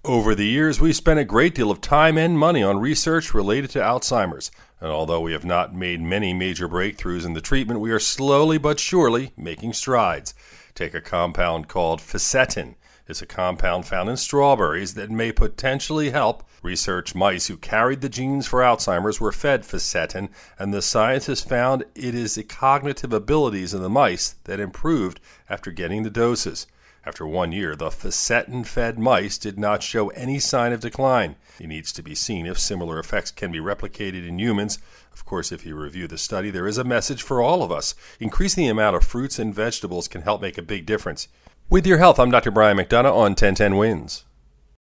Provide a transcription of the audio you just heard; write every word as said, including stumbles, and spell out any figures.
Over the years, we've spent a great deal of time and money on research related to Alzheimer's, and although we have not made many major breakthroughs in the treatment, we are slowly but surely making strides. Take a compound called fisetin. It's a compound found in strawberries that may potentially help. Research mice who carried the genes for Alzheimer's were fed fisetin, and the scientists found it is the cognitive abilities in the mice that improved after getting the doses. After one year, the fisetin-fed mice did not show any sign of decline. It needs to be seen if similar effects can be replicated in humans. Of course, if you review the study, there is a message for all of us. Increasing the amount of fruits and vegetables can help make a big difference. With your health, I'm Doctor Brian McDonough on ten ten Wins.